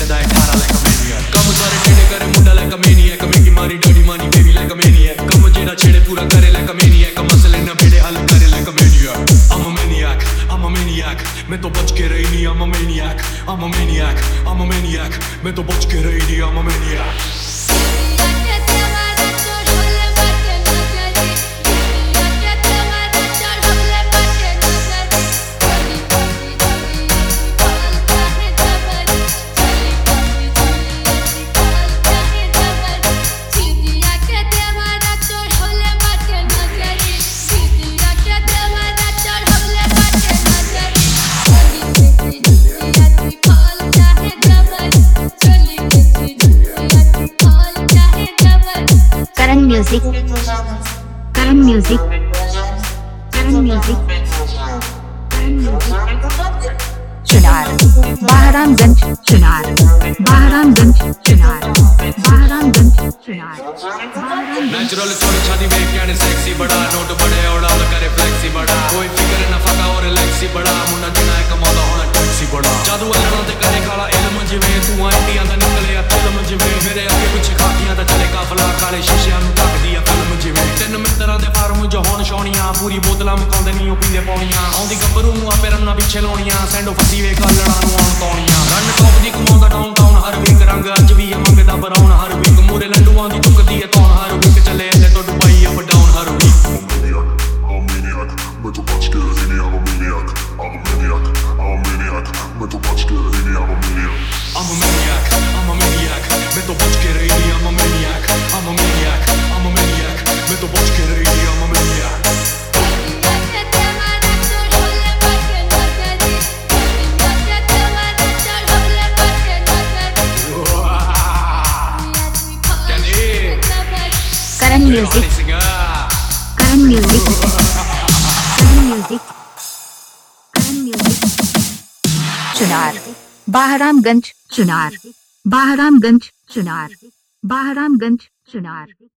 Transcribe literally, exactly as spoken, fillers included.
छेड़दा है ठारा like a maniac कम सारे टेढ़े करे मुंडा like a maniac मेरी मारी डैडी मानी बेबी like a maniac कम जेड़ा छेड़े पूरा करे like a maniac मसले न बेड़े हल करे like a maniac I'm a maniac I'm a maniac मैं तो बच के रही नहीं I'm a maniac I'm a maniac I'm a maniac मैं तो बच के रही नहीं I'm a maniac Karan Music, Karan Music, Karan Music, Karan Music. Chunar, Bahramganj, Chunar, Bahramganj, Chunar, Bahramganj, Chunar. Natural छोड़ी शादी में क्या ने सेक्सी बड़ा नोट बड़े और डाल करे फ्लेक्सी बड़ा कोई फिक्र न फका और रिलैक्सी बड़ा मुन्ना जिना है कमादा होना टैक्सी बड़ा जादू अलना ते करे काला इल्म जिवें तू इंडिया दा निकले आ फिल्म जिवें मेरे अगे पीछे खातियां दा चले काफला काले शीशेयां नु ढकदी आ फिल्म जिवें तीन मित्तरां दे फार्म जो होण छौणियां पूरी बोतलां मकांदे नहीं ओ पींदे पौणियां आउंदी गब्बरू नु आपे रन्ना पिछे लाउणियां सैंडो फसी वे गालणा नु आउण तौणियां रन टॉप दी कमांदा डाउन टाउन हर वीक रंग अज भी आ मंगदा बराउन हर वीक मूरे लंडूआं दी चुकदी है तौण हर वीक चले ले तो दुबई अप डाउन हर वीक मैं तो बच के रही नहीं I'm a maniac I'm a maniac I'm a maniac मैं तो बच के रही नहीं I'm a maniac I'm a maniac I'm a maniac मैं तो बच के रही नहीं I'm a maniac I'm a maniac I'm a maniac मैं तो बच के रही नहीं I'm a maniac Karan Music, Karan Music, Karan Music, Karan Music. Chunar, Bahramganj, Chunar, Bahramganj, Chunar, Bahramganj, Chunar.